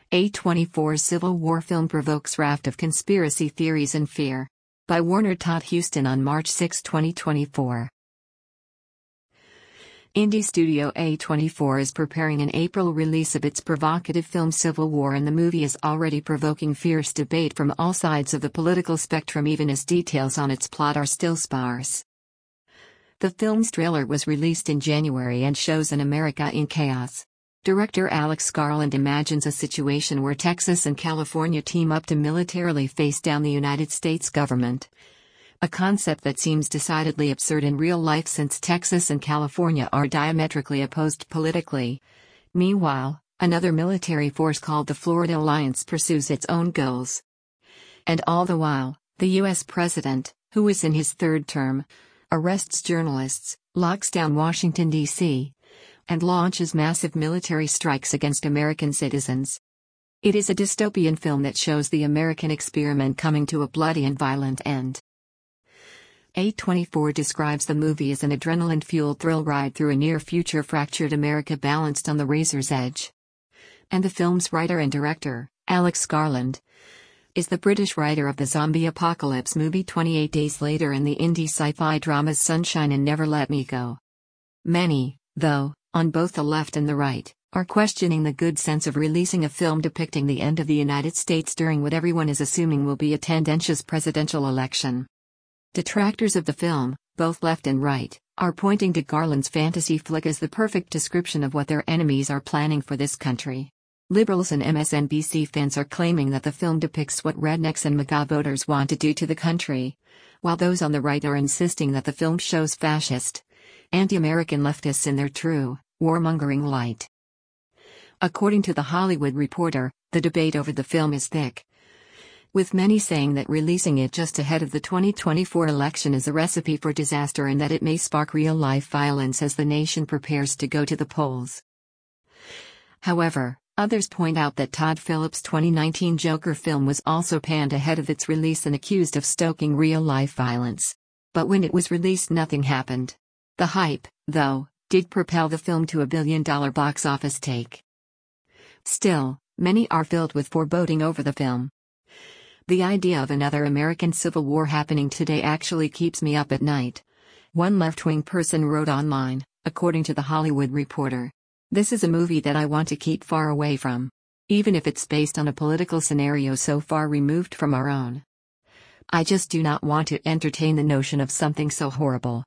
A24 Civil War film provokes raft of conspiracy theories and fear. By Warner Todd Huston on March 6, 2024. Indie studio A24 is preparing an April release of its provocative film Civil War, and the movie is already provoking fierce debate from all sides of the political spectrum, even as details on its plot are still sparse. The film's trailer was released in January and shows an America in chaos. Director Alex Garland imagines a situation where Texas and California team up to militarily face down the United States government. A concept that seems decidedly absurd in real life, since Texas and California are diametrically opposed politically. Meanwhile, another military force called the Florida Alliance pursues its own goals. And all the while, the U.S. president, who is in his third term, arrests journalists, locks down Washington, D.C., and launches massive military strikes against American citizens. It is a dystopian film that shows the American experiment coming to a bloody and violent end. A24 describes the movie as an adrenaline-fueled thrill ride through a near-future fractured America balanced on the razor's edge. And the film's writer and director, Alex Garland, is the British writer of the zombie apocalypse movie 28 Days Later and the indie sci-fi dramas Sunshine and Never Let Me Go. Many, though, on both the left and the right, are questioning the good sense of releasing a film depicting the end of the United States during what everyone is assuming will be a tendentious presidential election. Detractors of the film, both left and right, are pointing to Garland's fantasy flick as the perfect description of what their enemies are planning for this country. Liberals and MSNBC fans are claiming that the film depicts what rednecks and MAGA voters want to do to the country, while those on the right are insisting that the film shows fascist, anti-American leftists in their true, warmongering light. According to The Hollywood Reporter, the debate over the film is thick, with many saying that releasing it just ahead of the 2024 election is a recipe for disaster and that it may spark real-life violence as the nation prepares to go to the polls. However, others point out that Todd Phillips' 2019 Joker film was also panned ahead of its release and accused of stoking real-life violence. But when it was released, nothing happened. The hype, though, did propel the film to $1 billion box office take. Still, many are filled with foreboding over the film. The idea of another American Civil War happening today actually keeps me up at night. One left-wing person wrote online, according to The Hollywood Reporter. This is a movie that I want to keep far away from, even if it's based on a political scenario so far removed from our own. I just do not want to entertain the notion of something so horrible.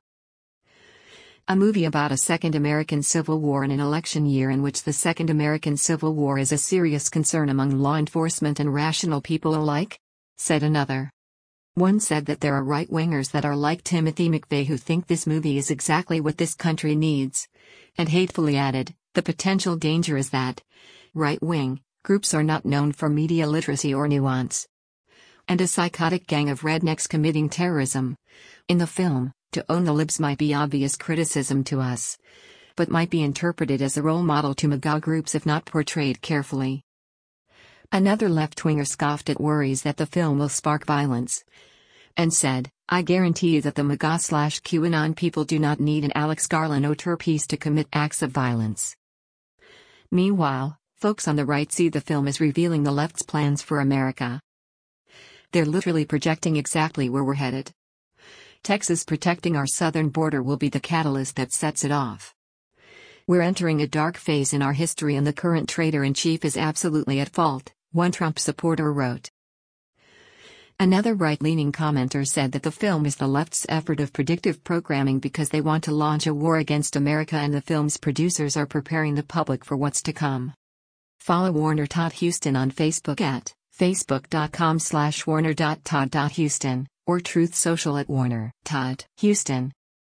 A movie about a second American Civil War in an election year in which the second American Civil War is a serious concern among law enforcement and rational people alike? Said another. One said that there are right-wingers that are like Timothy McVeigh who think this movie is exactly what this country needs, and hatefully added, the potential danger is that right-wing groups are not known for media literacy or nuance. And a psychotic gang of rednecks committing terrorism. In the film, to own the libs might be obvious criticism to us, but might be interpreted as a role model to MAGA groups if not portrayed carefully. Another left-winger scoffed at worries that the film will spark violence, and said, I guarantee you that the MAGA/QAnon people do not need an Alex Garland auteur piece to commit acts of violence. Meanwhile, folks on the right see the film as revealing the left's plans for America. They're literally projecting exactly where we're headed. Texas protecting our southern border will be the catalyst that sets it off. We're entering a dark phase in our history and the current traitor-in-chief is absolutely at fault, one Trump supporter wrote. Another right-leaning commenter said that the film is the left's effort of predictive programming because they want to launch a war against America and the film's producers are preparing the public for what's to come. Follow Warner Todd Huston on Facebook at facebook.com/warner.todd.huston or Truth Social at Warner Todd Huston.